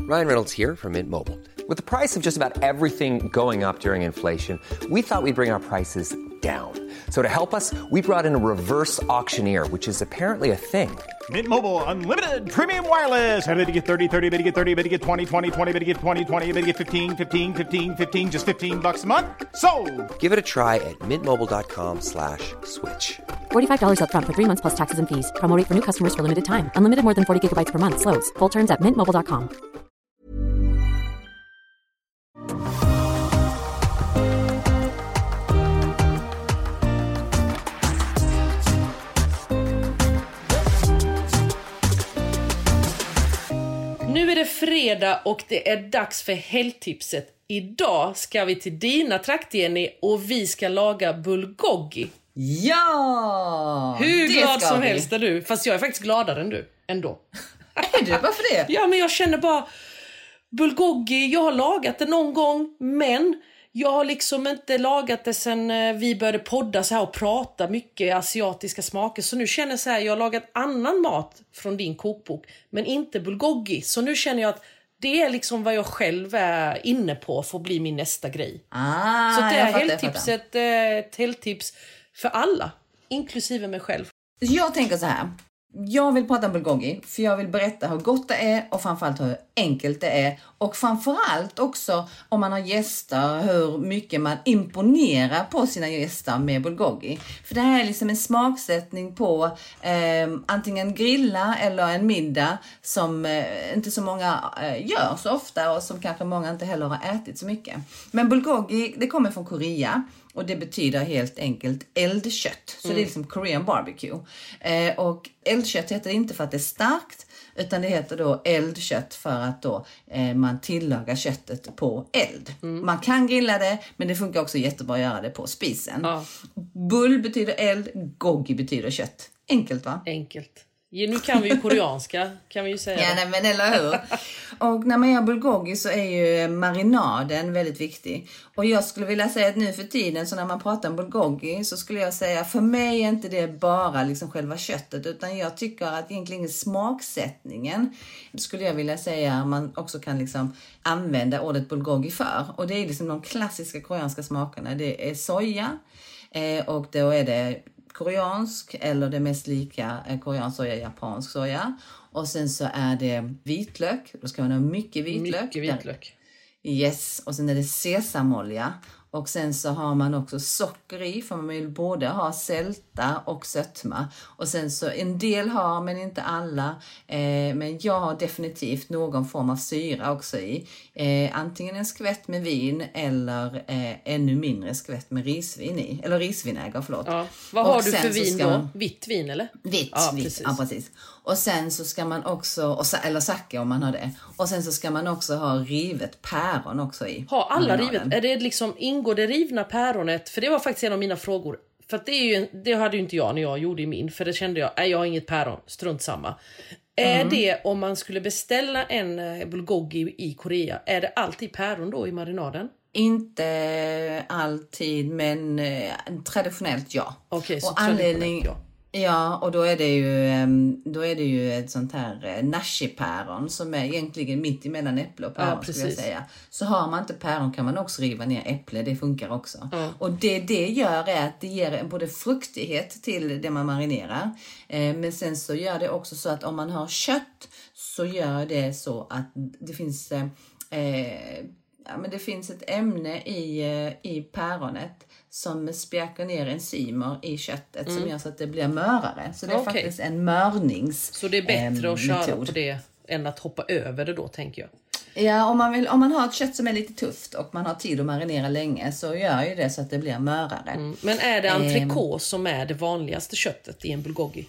Ryan Reynolds here from Mint Mobile. With the price of just about everything going up during inflation, we thought we'd bring our prices down. So to help us, we brought in a reverse auctioneer, which is apparently a thing. Mint Mobile Unlimited Premium Wireless. How to get 30, 30, bit to get 30, bit to get 20, 20, 20, bit to get 20, 20, bit to get 15, 15, 15, 15, just $15 a month? Sold! Give it a try at mintmobile.com/switch. $45 up front for 3 months plus taxes and fees. Promo rate for new customers for limited time. Unlimited more than 40 gigabytes per month. Slows full terms at mintmobile.com. Nu är det fredag och det är dags för helgtipset. Idag ska vi till dina trakter, Jenny, och vi ska laga bulgogi. Ja! Hur glad som helst är du. Fast jag är faktiskt gladare än du ändå. Är du? Varför det? Ja, men jag känner bara bulgogi, jag har lagat det någon gång, men jag har liksom inte lagat det sen vi började podda så här och prata mycket asiatiska smaker. Så nu känner jag så här, jag har lagat annan mat från din kokbok, men inte bulgogi. Så nu känner jag att det är liksom vad jag själv är inne på för att bli min nästa grej. Så det är helgtipset, ett helgtips för alla, inklusive mig själv. Jag tänker så här. Jag vill prata om bulgogi för jag vill berätta hur gott det är och framförallt hur enkelt det är. Och framförallt också om man har gäster, hur mycket man imponerar på sina gäster med bulgogi. För det här är liksom en smaksättning på antingen grilla eller en middag som inte så många gör så ofta och som kanske många inte heller har ätit så mycket. Men bulgogi, det kommer från Korea. Och det betyder helt enkelt eldkött. Så det är liksom Korean barbecue. Och eldkött heter det inte för att det är starkt. Utan det heter då eldkött för att då man tillagar köttet på eld. Man kan grilla det, men det funkar också jättebra att göra det på spisen. Bull betyder eld, gogi betyder kött. Enkelt, va? Enkelt. Nu kan vi ju koreanska, kan vi ju säga. Ja, nej, men eller hur? Och när man gör bulgogi så är ju marinaden väldigt viktig. Och jag skulle vilja säga att nu för tiden, så när man pratar om bulgogi, så skulle jag säga, för mig är inte det bara liksom själva köttet, utan jag tycker att egentligen smaksättningen skulle jag vilja säga man också kan liksom använda ordet bulgogi för. Och det är liksom de klassiska koreanska smakerna. Det är soja och då är det koreansk eller det mest lika koreansk soja, japansk soja. Och sen så är det vitlök. Då ska man ha mycket vitlök. Mycket vitlök. Yes, och sen är det sesamolja. Och sen så har man också socker i, för man vill både ha sälta och sötma. Och sen så en del har, men inte alla. Men jag har definitivt någon form av syra också i. Antingen en skvätt med vin eller ännu mindre skvätt med risvin i. Eller risvinäger, förlåt. Ja. Vad har du för vin då? Vitt vin eller? Vitt, ja, precis. Och sen så ska man också, eller sake om man har det. Och sen så ska man också ha rivet päron också i. Har alla rivet? Är det liksom, ingår det rivna päronet? För det var faktiskt en av mina frågor. För att det hade ju inte jag när jag gjorde min. För det kände jag, jag har inget päron, strunt samma. Är det, om man skulle beställa en bulgogi i Korea, är det alltid päron då i marinaden? Inte alltid, men traditionellt ja. Okej, så och anledning ja. Ja, och då är det ju ett sånt här nashi-päron som är egentligen mitt emellan äpple och päron, skulle jag säga. Så har man inte päron kan man också riva ner äpple, det funkar också. Och det gör är att det ger både fruktighet till det man marinerar. Men sen så gör det också så att om man har kött så gör det så att det finns det finns ett ämne i päronet som spjäkar ner enzymer i köttet som gör så att det blir mörare. Så det är faktiskt en mörnings. Så det är bättre att köra på det än att hoppa över det då, tänker jag. Ja, om man har ett kött som är lite tufft och man har tid att marinera länge, så gör ju det så att det blir mörare. Men är det entrecote som är det vanligaste köttet i en bulgogi?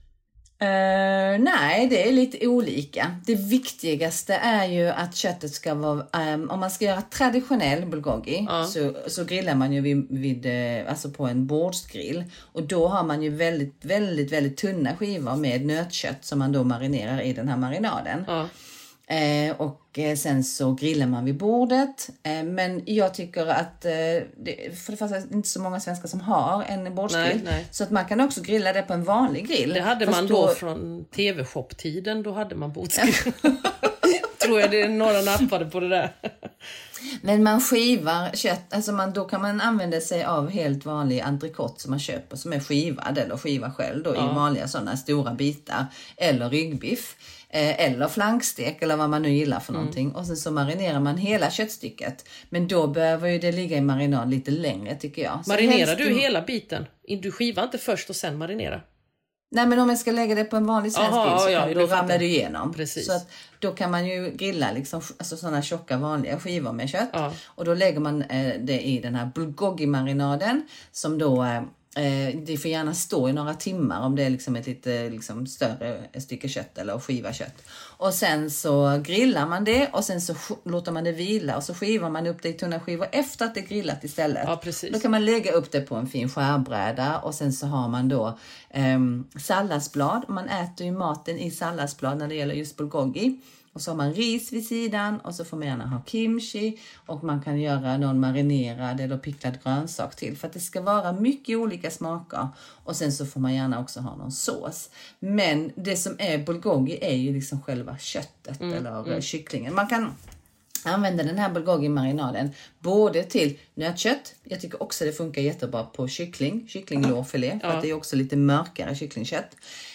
Nej, det är lite olika. Det viktigaste är ju att köttet ska vara, om man ska göra traditionell bulgogi så grillar man ju alltså på en bordsgrill, och då har man ju väldigt, väldigt, väldigt tunna skivor med nötkött som man då marinerar i den här marinaden. Och sen så grillar man vid bordet. Men jag tycker att för det första är det inte så många svenskar som har en bordsgrill. Nej. Så att man kan också grilla det på en vanlig grill. Det hade man då från TV-shop-tiden. Då hade man bordsgrill. tror jag det är några nappade på det där. Men man skivar kött, alltså då kan man använda sig av helt vanlig entrecote som man köper som är skivad eller skiva själv då, i vanliga sådana stora bitar, eller ryggbiff eller flankstek eller vad man nu gillar för någonting, och sen så marinerar man hela köttstycket, men då behöver ju det ligga i marinad lite längre tycker jag. Så marinerar du hela biten? Du skivar inte först och sen marinera? Nej, men om jag ska lägga det på en vanlig svensk grill så då ramlar det igenom. Precis. Så att då kan man ju grilla liksom, alltså sådana tjocka vanliga skivor med kött. Och då lägger man det i den här bulgogi-marinaden som då det får gärna stå i några timmar om det är liksom ett lite liksom större stycke kött eller skiva kött. Och sen så grillar man det och sen så låter man det vila och så skivar man upp det i tunna skivor efter att det är grillat istället. Ja, precis. Då kan man lägga upp det på en fin skärbräda och sen så har man då salladsblad. Man äter ju maten i salladsblad när det gäller just bulgogi. Och så har man ris vid sidan och så får man gärna ha kimchi och man kan göra någon marinerad eller picklad grönsak till för att det ska vara mycket olika smaker. Och sen så får man gärna också ha någon sås. Men det som är bulgogi är ju liksom själva köttet eller kycklingen. Man kan använda den här bulgogi-marinaden både till nötkött. Jag tycker också det funkar jättebra på kycklinglårfilé för att det är också lite mörkare kycklingkött.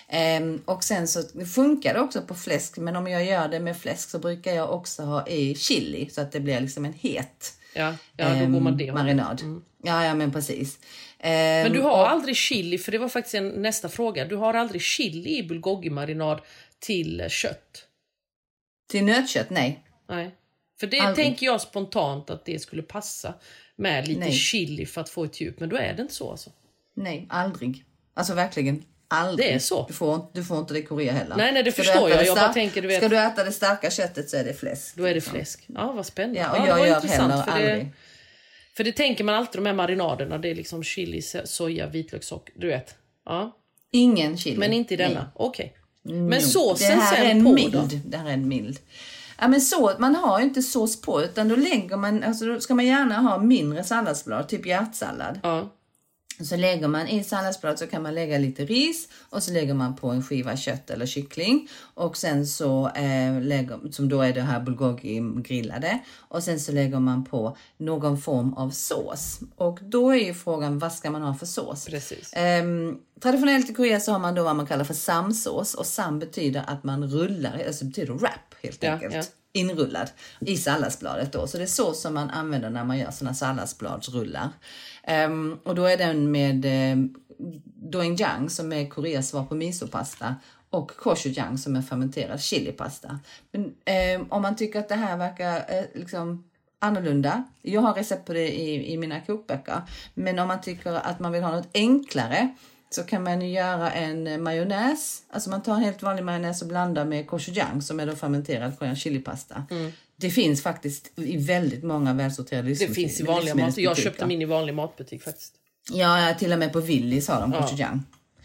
Och sen så funkar det också på fläsk, men om jag gör det med fläsk så brukar jag också ha i chili så att det blir liksom en het då går man det marinad. Ja, men precis. Men du har aldrig chili, för det var faktiskt nästa fråga. Du har aldrig chili i bulgogi-marinad till kött? Till nötkött, nej. Nej. För det tänker jag spontant att det skulle passa med lite chili för att få ett djup. Men då är det inte så alltså? Nej, aldrig. Alltså verkligen aldrig. Det är så. Du får inte det i Korea heller. Nej, det förstår jag. Jag bara tänker, du vet. Ska du äta det starka köttet så är det fläsk. Då är det fläsk. Ja, vad spännande. Ja, och jag gör heller aldrig. För det tänker man alltid de här marinaderna. Det är liksom chili, soja, vitlökssocker. Du vet. Ja. Ingen chili. Men inte i denna. Okej. Men såsen det här sen är en på mild. då? Det här är en mild. Ja, men så, man har ju inte sås på, utan då lägger man, alltså då ska man gärna ha mindre salladsblad, typ hjärtsallad. Ja. Så lägger man i salladsblad så kan man lägga lite ris och så lägger man på en skiva kött eller kyckling och sen så lägger, som då är det här bulgogi grillade, och sen så lägger man på någon form av sås. Och då är ju frågan, vad ska man ha för sås? Precis. Traditionellt i Korea så har man då vad man kallar för samsås, och sam betyder att man rullar, alltså betyder wrap helt enkelt. Ja. Inrullad i salladsbladet då. Så det är så som man använder när man gör såna salladsbladsrullar. Och då är den med doenjang som är Koreas svar på misopasta och gochujang som är fermenterad chilipasta. Men om man tycker att det här verkar liksom annorlunda. Jag har recept på det i mina kokböcker. Men om man tycker att man vill ha något enklare så kan man ju göra en majonnäs. Alltså man tar en helt vanlig majonnäs och blandar med gochujang som är då fermenterad koreansk chilipasta. Det finns faktiskt i väldigt många välsorterade livsmedel. Det finns i vanliga mat. Jag köpte min i vanlig matbutik faktiskt. Ja, till och med på Willys har de gochujang.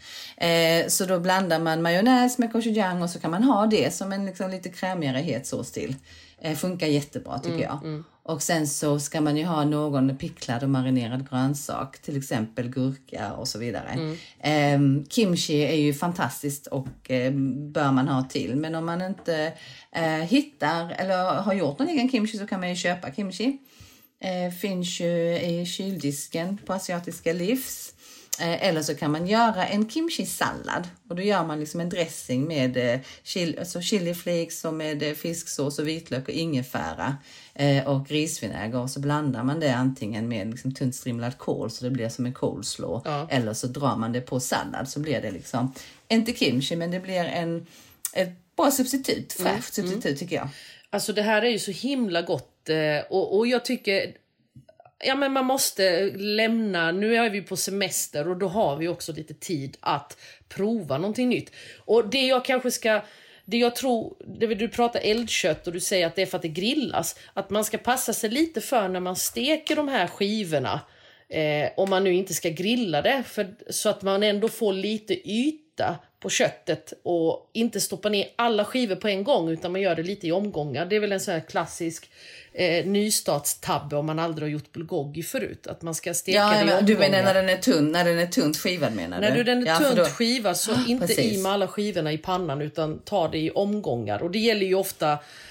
Så då blandar man majonnäs med gochujang och så kan man ha det som en liksom lite krämigare het sås till. Funkar jättebra tycker jag. Och sen så ska man ju ha någon picklad och marinerad grönsak, till exempel gurka och så vidare. Kimchi är ju fantastiskt och bör man ha till. Men om man inte hittar eller har gjort någon egen kimchi så kan man ju köpa kimchi. Finns ju i kyldisken på asiatiska livs. Eller så kan man göra en kimchi-sallad. Och då gör man liksom en dressing med chiliflakes och med fisksås och vitlök och ingefära och risvinäger. Och så blandar man det antingen med liksom tunt strimlad kål så det blir som en coleslaw. Ja. Eller så drar man det på sallad så blir det liksom, inte kimchi men det blir ett bra substitut, fräscht substitut tycker jag. Alltså det här är ju så himla gott och jag tycker... Ja, men man måste lämna, nu är vi på semester och då har vi också lite tid att prova någonting nytt. Och det jag kanske ska, det jag tror, du pratar eldkött och du säger att det är för att det grillas, att man ska passa sig lite för när man steker de här skivorna, om man nu inte ska grilla det, så att man ändå får lite yta på köttet och inte stoppa ner alla skivor på en gång utan man gör det lite i omgångar. Det är väl en sån här klassisk nystartstabbe om man aldrig har gjort bulgogi förut, att man ska steka det i omgångar. Du menar när den är tunt skivad menar du? När den är tunt skivad så inte precis. I med alla skivorna i pannan utan ta det i omgångar. Och det gäller ju ofta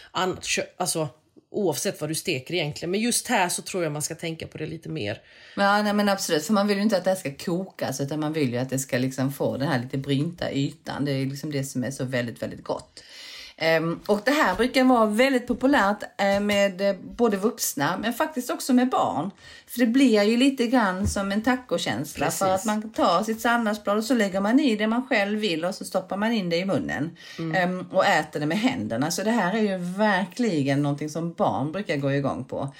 annat kött, alltså oavsett vad du steker egentligen. Men just här så tror jag man ska tänka på det lite mer. Ja, nej, men absolut. För man vill ju inte att det ska kokas, utan man vill ju att det ska liksom få den här lite brynta ytan. Det är liksom det som är så väldigt, väldigt gott. Och det här brukar vara väldigt populärt med både vuxna men faktiskt också med barn. För det blir ju lite grann som en tacokänsla. Precis. För att man tar sitt salladsblad och så lägger man i det man själv vill och så stoppar man in det i munnen. Och äter det med händerna. Så det här är ju verkligen någonting som barn brukar gå igång på.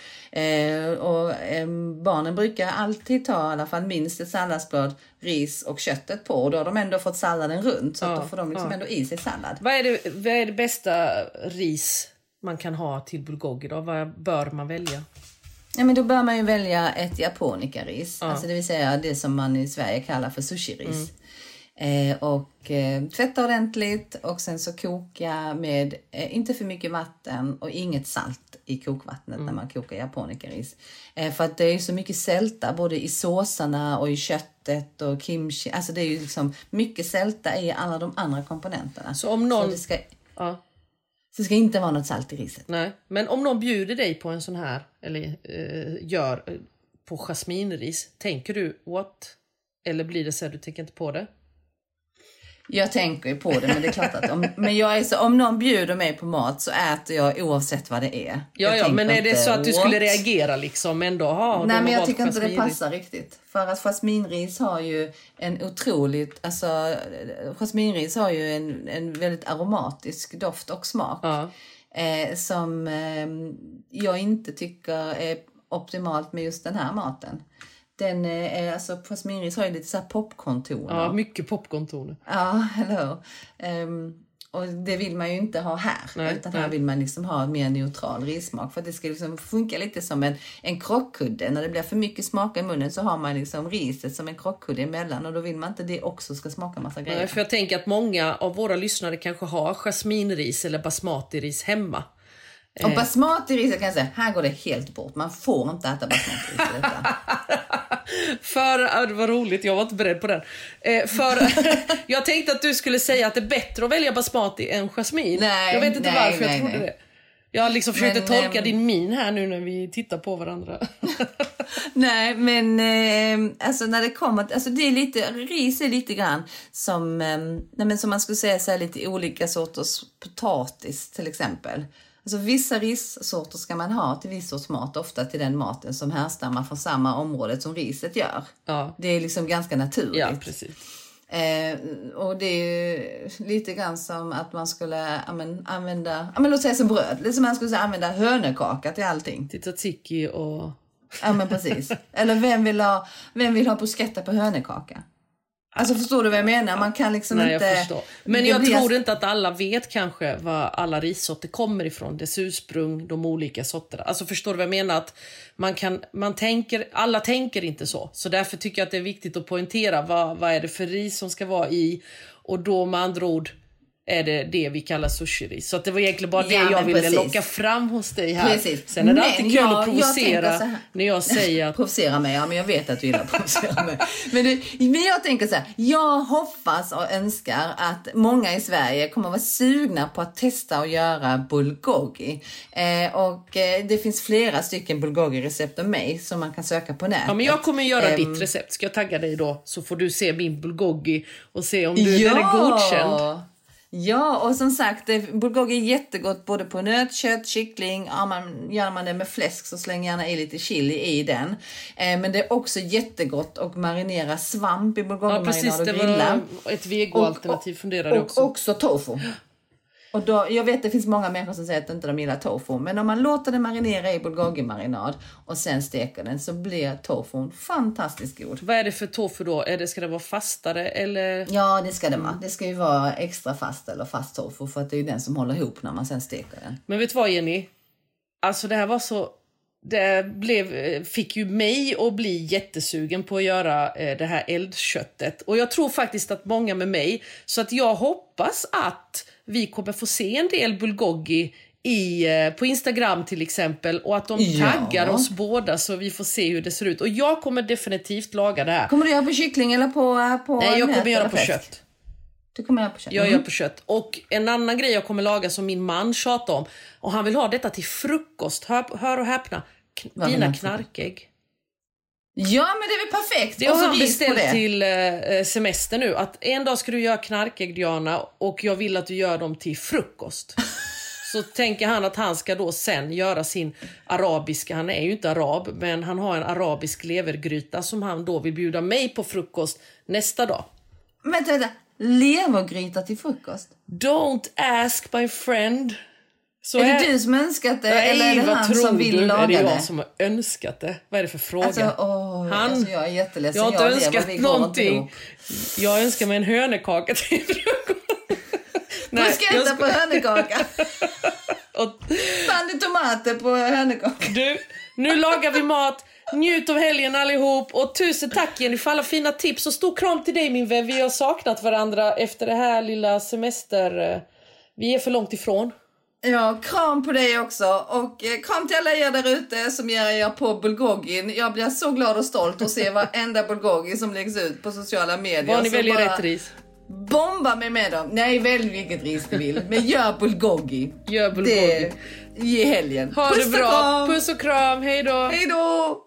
Barnen brukar alltid ta i alla fall minst ett salladsblad, ris och köttet på. Och då har de ändå fått salladen runt så att då får de liksom ändå i sig sallad. Vad är det bästa ris man kan ha till bulgogi då? Vad bör man välja? Ja, men då bör man ju välja ett japonica-ris. Alltså det vill säga det som man i Sverige kallar för sushi-ris. Tvätta ordentligt och sen så koka med inte för mycket vatten och inget salt i kokvattnet när man kokar japonica-ris. För att det är ju så mycket sälta både i såsarna och i köttet och kimchi. Alltså det är ju liksom mycket sälta i alla de andra komponenterna. Så om någon... Så det ska inte vara något salt i riset. Nej, men om någon bjuder dig på en sån här eller gör på jasminris, tänker du what? Eller blir det så att du tänker inte på det? Jag tänker ju på det, men det är klart att om någon bjuder mig på mat så äter jag oavsett vad det är. Ja, men är det så att du skulle reagera liksom ändå? Nej, men jag tycker inte det passar riktigt. För att jasminris har ju en otroligt, alltså jasminris har ju en väldigt aromatisk doft och smak. Som jag inte tycker är optimalt med just den här maten. Den är, alltså jasminris har ju lite så här popcorntoner. Ja, mycket popcorntoner. Ja, hello. Och det vill man ju inte ha här. Nej, utan här vill man liksom ha mer neutral rissmak. För att det ska liksom funka lite som en krockkudde. När det blir för mycket smak i munnen så har man liksom riset som en krockkudde emellan. Och då vill man inte det också ska smaka massa grejer. Nej, för jag tänker att många av våra lyssnare kanske har jasminris eller basmati-ris hemma. Och basmati-ris kan jag säga, här går det helt bort. Man får inte äta basmati-ris i detta. Det var roligt, jag var inte beredd på den. Jag tänkte att du skulle säga att det är bättre att välja basmati än jasmin. Jag vet inte varför jag trodde det. Jag liksom försökte tolka din min här nu när vi tittar på varandra. Nej, men alltså när det kommer, alltså det är lite, ris är lite grann som, som man skulle säga så här, lite olika sorters potatis till exempel. Alltså vissa rissorter ska man ha till viss sorts mat, ofta till den maten som härstammar från samma område som riset gör. Ja. Det är liksom ganska naturligt. Ja, precis. Och det är ju lite grann som att man skulle använda, låt säga som bröd. Det är som man skulle använda hönökaka till allting. Till tzatziki och... Ja, men precis. Eller vem vill ha bruschetta på hönökaka? Alltså förstår du vad jag menar? Man kan liksom Nej, inte... Jag förstår. Men jag tror inte att alla vet kanske vad alla rissorter kommer ifrån. Dess ursprung, de olika sorterna. Alltså förstår du vad jag menar? Att alla tänker inte så. Så därför tycker jag att det är viktigt att poängtera vad är det för ris som ska vara i. Och då med andra ord är det vi kallar sushi-ris. Så att det var egentligen bara det jag ville locka fram hos dig här. Precis. Sen är det alltid kul att provocera när jag säger att... Provocera mig, ja, men jag vet att du gillar att provocera mig. Men jag tänker så här, jag hoppas och önskar att många i Sverige kommer att vara sugna på att testa och göra bulgogi. Det finns flera stycken bulgogi-recept av mig som man kan söka på nätet. Ja, men jag kommer göra ditt recept. Ska jag tagga dig då så får du se min bulgogi och se om den är godkänd. Ja, och som sagt, bulgogi är jättegott både på nötkött, kyckling. Gör man det med fläsk så släng gärna i lite chili i den. Men det är också jättegott att marinera svamp i bulgogi-marinad och grilla. Det var ett vego-alternativ funderade också. Och också tofu. Och då, jag vet det finns många människor som säger att inte de gillar tofu. Men om man låter den marinera i bulgogi-marinad och sen steker den så blir tofun fantastiskt god. Vad är det för tofu då? Ska det vara fastare eller? Ja, det ska det vara. Det ska ju vara extra fast eller fast tofu för att det är ju den som håller ihop när man sen steker den. Men vet du vad, Jenny? Alltså det här var så... fick ju mig att bli jättesugen på att göra det här eldköttet. Och jag tror faktiskt att många med mig. Så att jag hoppas att vi kommer få se en del bulgogi på Instagram till exempel. Och att de taggar oss båda så vi får se hur det ser ut. Och jag kommer definitivt laga det här. Kommer du göra på kyckling eller på Nej, jag kommer göra på kött. Du kommer göra på kött? Jag gör på kött. Och en annan grej jag kommer laga som min man tjatar om. Och han vill ha detta till frukost. Hör och häpna. Dina knarkägg. Ja, men det är väl perfekt. Det har han beställt till semester nu. Att en dag ska du göra knarkägg, Diana. Och jag vill att du gör dem till frukost. Så tänker han att han ska då sen göra sin arabiska. Han är ju inte arab, men han har en arabisk levergryta som han då vill bjuda mig på frukost nästa dag. Vänta. Levergryta till frukost? Don't ask my friend. Så är det du som önskat det? Nej, eller är det han som vill laga det? Är det jag som har önskat det? Vad är det för fråga? Alltså, jag är jätteledsen. Jag har inte önskat någonting. Jag önskar mig en hönekaka till frukost. Nej, ska jag äta på hönekaka? Fann tomater på hönekaka. Du, nu lagar vi mat. Njut av helgen allihop. Och tusen tack Jenny för alla fina tips. Och stor kram till dig min vän. Vi har saknat varandra efter det här lilla semester. Vi är för långt ifrån. Ja, kram på dig också. Och kram till alla er där ute som ger er på bulgogin. Jag blir så glad och stolt att se varenda bulgogi som läggs ut på sociala medier. Var ni väljer rätt ris? Bomba mig med dem. Nej, välj vilket ris du vill. Men gör bulgogi. Gör bulgogi. Det ge helgen. Ha det bra. Kram. Puss och kram. Hej då. Hej då.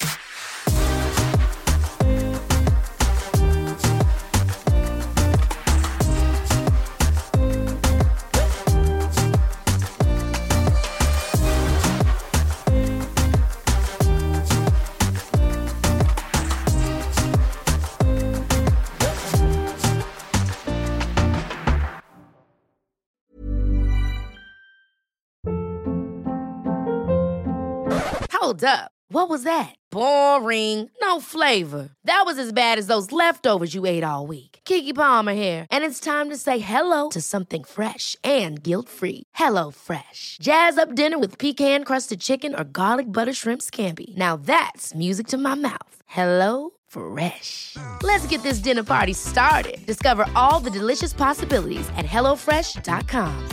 Hold up. What was that? Boring. No flavor. That was as bad as those leftovers you ate all week. Keke Palmer here, and it's time to say hello to something fresh and guilt-free. Hello Fresh. Jazz up dinner with pecan-crusted chicken or garlic butter shrimp scampi. Now that's music to my mouth. Hello Fresh. Let's get this dinner party started. Discover all the delicious possibilities at hellofresh.com.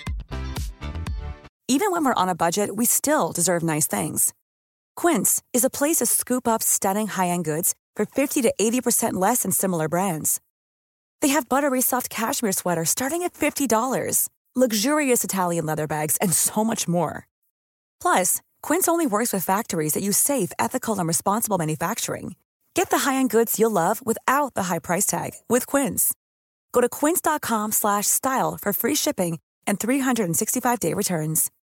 Even when we're on a budget, we still deserve nice things. Quince is a place to scoop up stunning high-end goods for 50 to 80% less than similar brands. They have buttery soft cashmere sweaters starting at $50, luxurious Italian leather bags, and so much more. Plus, Quince only works with factories that use safe, ethical, and responsible manufacturing. Get the high-end goods you'll love without the high price tag with Quince. Go to quince.com/style for free shipping and 365-day returns.